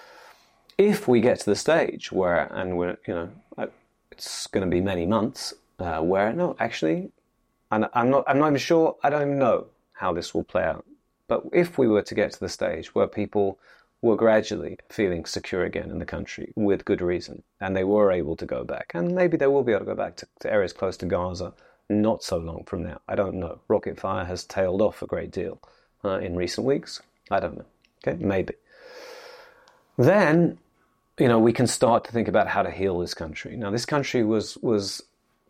If we get to the stage where, and we're, it's going to be many months, where, no, actually, and I'm not even sure, I don't even know how this will play out. But if we were to get to the stage where people were gradually feeling secure again in the country with good reason, and they were able to go back, and maybe they will be able to go back to areas close to Gaza not so long from now. I don't know. Rocket fire has tailed off a great deal in recent weeks. I don't know. Okay, maybe. Then, we can start to think about how to heal this country. Now, this country was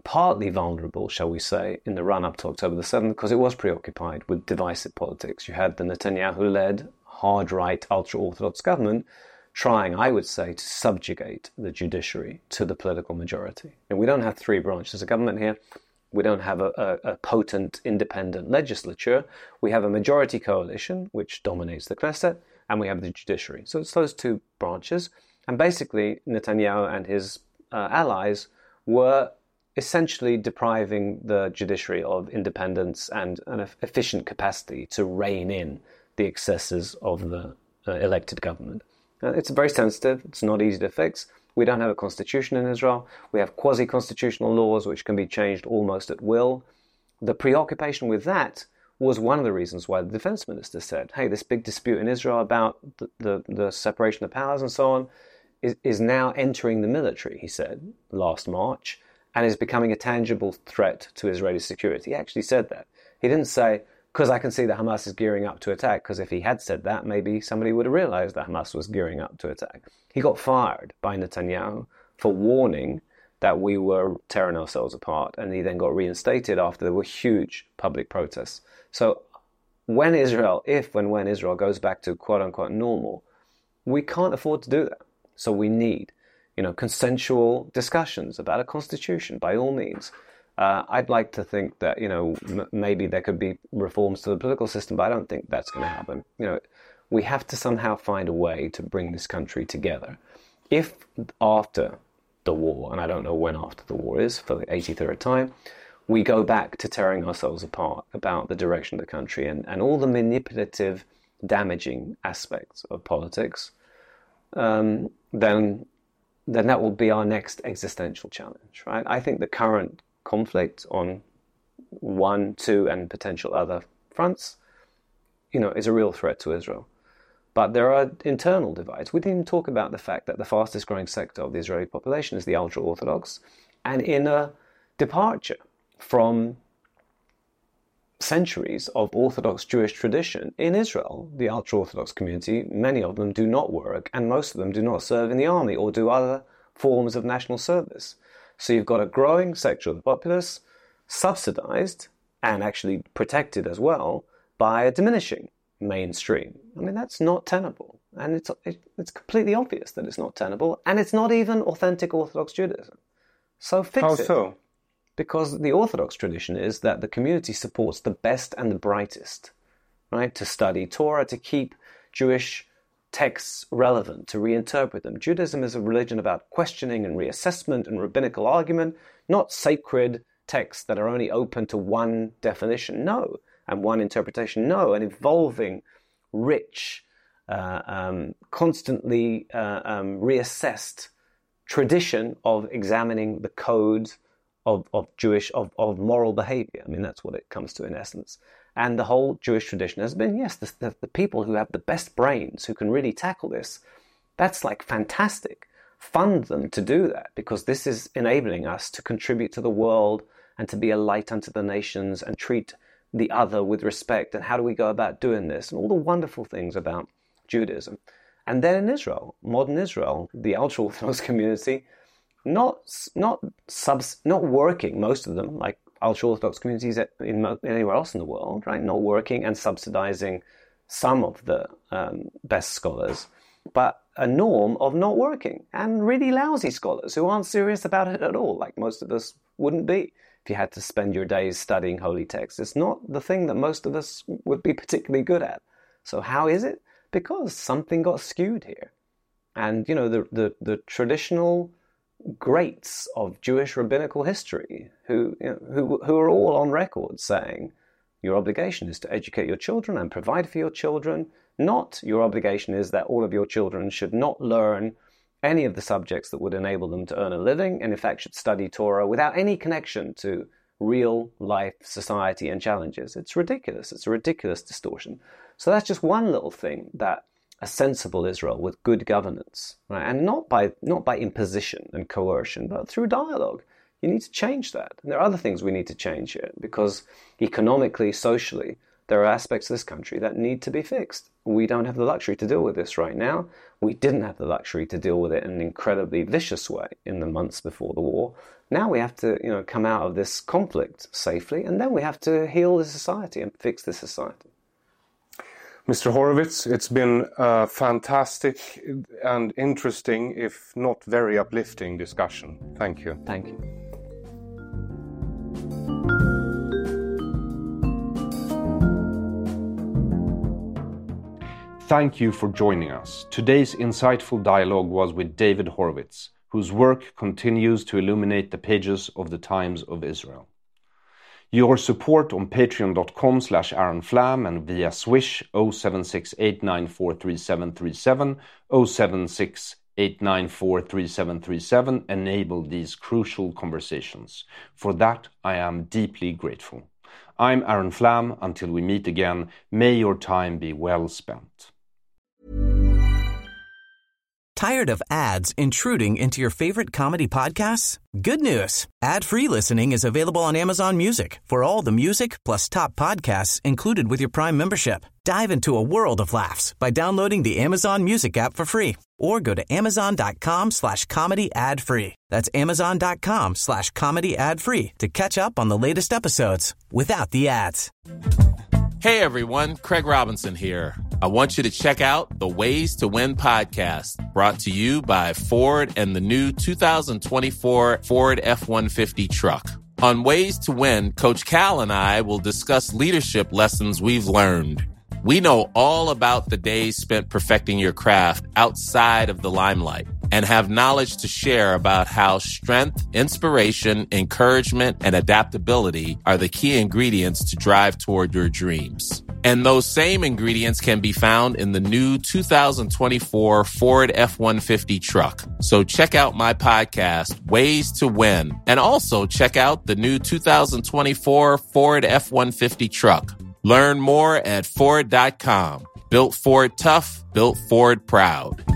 partly vulnerable, shall we say, in the run-up to October the 7th, because it was preoccupied with divisive politics. You had the Netanyahu-led, hard-right, ultra-Orthodox government trying, I would say, to subjugate the judiciary to the political majority. And we don't have three branches of government here. We don't have a potent, independent legislature. We have a majority coalition, which dominates the Knesset, and we have the judiciary. So it's those two branches. And basically, Netanyahu and his allies were essentially depriving the judiciary of independence and an efficient capacity to rein in the excesses of the elected government. It's very sensitive. It's not easy to fix. We don't have a constitution in Israel. We have quasi-constitutional laws which can be changed almost at will. The preoccupation with that was one of the reasons why the defense minister said, hey, this big dispute in Israel about the separation of powers and so on is now entering the military, he said, last March, and is becoming a tangible threat to Israeli security. He actually said that. He didn't say, because I can see that Hamas is gearing up to attack, because if he had said that, maybe somebody would have realized that Hamas was gearing up to attack. He got fired by Netanyahu for warning that we were tearing ourselves apart, and he then got reinstated after there were huge public protests. So when Israel goes back to quote-unquote normal, we can't afford to do that. So we need, consensual discussions about a constitution, by all means. I'd like to think that, maybe there could be reforms to the political system, but I don't think that's going to happen. We have to somehow find a way to bring this country together. If after the war, and I don't know when after the war is, for the 83rd time, we go back to tearing ourselves apart about the direction of the country and all the manipulative, damaging aspects of politics, then that will be our next existential challenge, right? I think the current conflict on 1, 2, and potential other fronts, is a real threat to Israel. But there are internal divides. We didn't even talk about the fact that the fastest growing sector of the Israeli population is the ultra-Orthodox, and in a departure from centuries of Orthodox Jewish tradition in Israel, the ultra-Orthodox community, many of them do not work, and most of them do not serve in the army or do other forms of national service. So you've got a growing sector of the populace subsidized and actually protected as well by a diminishing mainstream. I mean, that's not tenable. And it's completely obvious that it's not tenable, and it's not even authentic Orthodox Judaism. So fix it. How so? Because the Orthodox tradition is that the community supports the best and the brightest, right? To study Torah, to keep Jewish texts relevant, to reinterpret them. Judaism is a religion about questioning and reassessment and rabbinical argument, not sacred texts that are only open to one definition, no, and one interpretation, no, an evolving, rich, constantly reassessed tradition of examining the codes of moral behavior. I mean, that's what it comes to in essence. And the whole Jewish tradition has been, yes, the people who have the best brains, who can really tackle this, that's like fantastic. Fund them to do that, because this is enabling us to contribute to the world and to be a light unto the nations and treat the other with respect. And how do we go about doing this? And all the wonderful things about Judaism. And then in Israel, modern Israel, the ultra-Orthodox community, not working, most of them, like ultra-Orthodox communities anywhere else in the world, right? Not working and subsidizing some of the best scholars, but a norm of not working and really lousy scholars who aren't serious about it at all, like most of us wouldn't be if you had to spend your days studying holy texts. It's not the thing that most of us would be particularly good at. So how is it? Because something got skewed here. And, the traditional greats of Jewish rabbinical history who are all on record saying your obligation is to educate your children and provide for your children, not your obligation is that all of your children should not learn any of the subjects that would enable them to earn a living, and in fact should study Torah without any connection to real life, society, and challenges. It's ridiculous. It's a ridiculous distortion. So that's just one little thing that a sensible Israel with good governance, right? And not by imposition and coercion, but through dialogue. You need to change that. And there are other things we need to change here, because economically, socially, there are aspects of this country that need to be fixed. We don't have the luxury to deal with this right now. We didn't have the luxury to deal with it in an incredibly vicious way in the months before the war. Now we have to, come out of this conflict safely, and then we have to heal the society and fix the society. Mr. Horowitz, it's been a fantastic and interesting, if not very uplifting, discussion. Thank you. Thank you. Thank you for joining us. Today's insightful dialogue was with David Horowitz, whose work continues to illuminate the pages of the Times of Israel. Your support on patreon.com/AaronFlam and via Swish 07689433737, 07689433737 enable these crucial conversations. For that, I am deeply grateful. I'm Aaron Flam. Until we meet again, may your time be well spent. Tired of ads intruding into your favorite comedy podcasts? Good news. Ad-free listening is available on Amazon Music for all the music plus top podcasts included with your Prime membership. Dive into a world of laughs by downloading the Amazon Music app for free or go to amazon.com/comedy ad-free. That's amazon.com/comedy ad-free to catch up on the latest episodes without the ads. Hey everyone, Craig Robinson here. I want you to check out the Ways to Win podcast, brought to you by Ford and the new 2024 Ford F-150 truck. On Ways to Win, Coach Cal and I will discuss leadership lessons we've learned. We know all about the days spent perfecting your craft outside of the limelight and have knowledge to share about how strength, inspiration, encouragement, and adaptability are the key ingredients to drive toward your dreams. And those same ingredients can be found in the new 2024 Ford F-150 truck. So check out my podcast, Ways to Win, and also check out the new 2024 Ford F-150 truck. Learn more at Ford.com. Built Ford tough, built Ford proud.